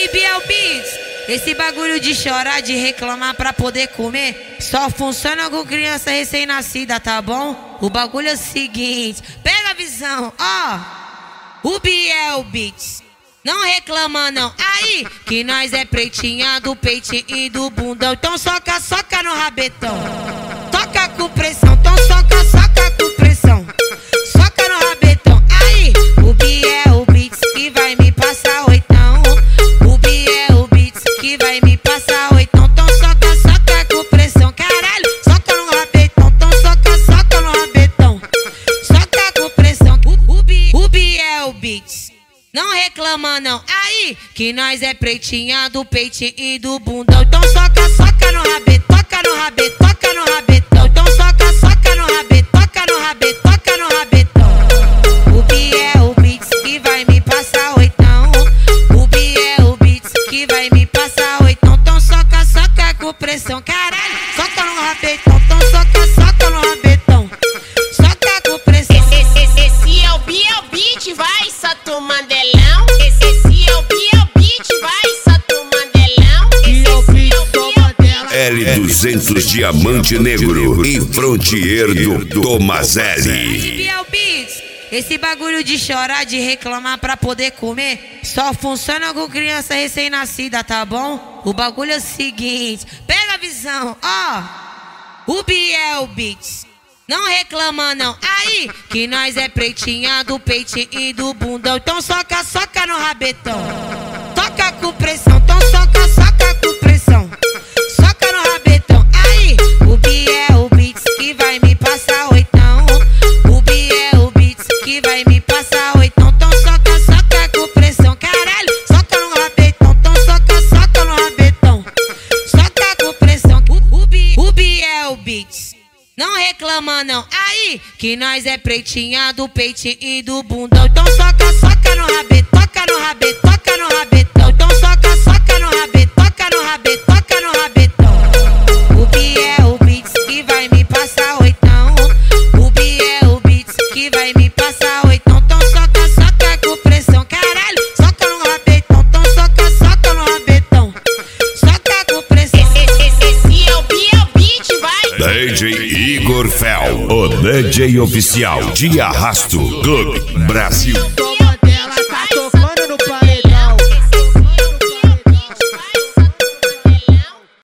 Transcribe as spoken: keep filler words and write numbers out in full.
aí, Biel Beats, esse bagulho de chorar, de reclamar pra poder comer, só funciona com criança recém-nascida, tá bom? O bagulho é o seguinte, pega a visão, ó, o Biel Beats, não reclama não, aí, que nós é pretinha do peitinho e do bundão, então soca, soca no rabetão, toca com pressão, então soca, soca com pressão, soca no rabetão, aí, o Biel Beats que vai me passar oitão, o Biel Beats que vai me passar oitão, então soca, soca com pressão, caralho, soca no rabetão, então soca, soca no rabetão, soca com pressão, o, o, o Biel Beats, não reclama não, aí, que nós é pretinha do peitinho e do bundão, então soca, soca no rabetão, toca no rabetão, toca no rabetão, então soca, soca no rabetão, toca no rabetão, toca no rabetão, o Biel Beats que vai me passar oitão, o Biel Beats que vai me passar oitão, então soca, soca com pressão, caralho, soca no rabetão, então soca, soca no rabetão, soca com pressão. Esse, esse, esse é o Biel Beats, vai, Sato Mandelão. Esse, esse é o Biel Beats, vai, Sato Mandelão. Esse, esse é o Biel Beats. L duzentos Diamante Negro e Frontier do Tomazelli. Biel Beats, esse bagulho de chorar, de reclamar pra poder comer, só funciona com criança recém-nascida, tá bom? O bagulho é o seguinte, pega a visão, ó, o Biel Beats, não reclama não, aí, que nós é pretinha do peitinho e do bundão, então soca, soca no rabetão, toca com pressão, então soca, soca com pressão, soca no rabetão, aí, o Biel Beats que vai me passar oitão, o Biel Beats que vai me passar oitão, então soca, soca com pressão, caralho, soca no rabetão, então soca, soca no rabetão, soca com pressão, o, o, Bi, o Biel Beats, não reclama não, aí, que nós é pretinha do peitinho e do bundão, então soca, soca no rabetão, toca no rabetão, toca no rabetão, então soca, soca no rabetão, toca no rabetão, toca no rabetão, o Biel Beats que vai me passar oitão, o Biel Beats que vai me passar oitão, então soca, soca com pressão, caralho, soca no rabetão, então soca, soca no rabetão, soca com pressão. Esse, esse, esse é o Biel Beats, vai. D J Igor Fel, o D J oficial de Arrasto Clube Brasil.